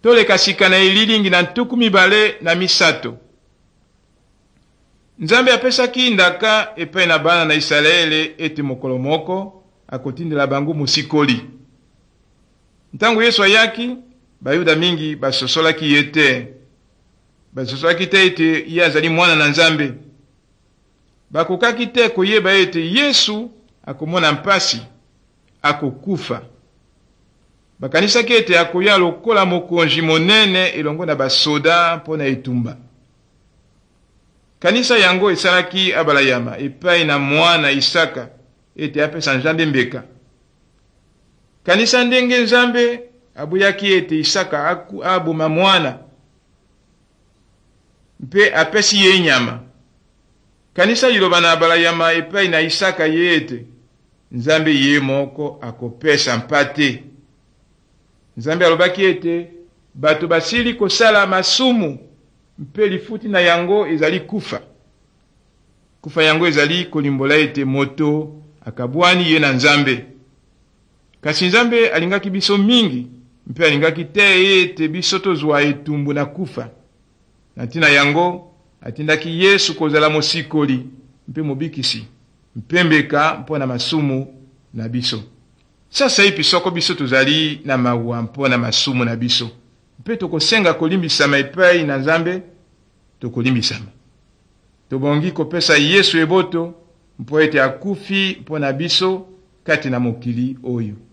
toleka sikana ililingi na ntuku mibale na misato. Nzambe apesaki ndaka epai na bana na Israele ete mokolo moko akotindela bango musikoli. Ntango Yesu ayaki, bayuda mingi basosolaki ye te. Basosolaki te ete ye azali mwana na Nzambe. Bakokaki te koyeba ete Yesu akomona mpasi, akokufa. Bakanisaki ete akoya lokola mokonzi monene elongo na basoda mpona etumba. Kanisa yango esalaki abalayama epai na mwana Isaka ete apesa Nzambe mbeka. Kanisa ndenge Nzambe abuyaki ete Isaka aboma mwana mpe apesi ye nyama. Kanisa liloba na abalayama epai na Isaka ye ete Nzambe ye moko akopesa mpate. Nzambe alobaki ete bato basili kosala masumu mpe lifuti na yango ezali kufa. Kufa yango ezali kolimbola ete moto akabwani ye na Nzambe. Kasi Nzambe alingaki biso mingi mpe alingaki te ete biso tozwa etumbu na kufa. Na ntina yango atindaki Yesu kozala mosikoli mpe mobikisi mpembeka mpona masumu na biso. Sasa ipi soko biso tozali na mawa mpona masumu na biso, mpe tokosenga kolimbisama epai na Nzambe, tokolimbisama. Tobongi kopesa Yesu eboto mpo ete akufi mpona biso kati na mokili oyo.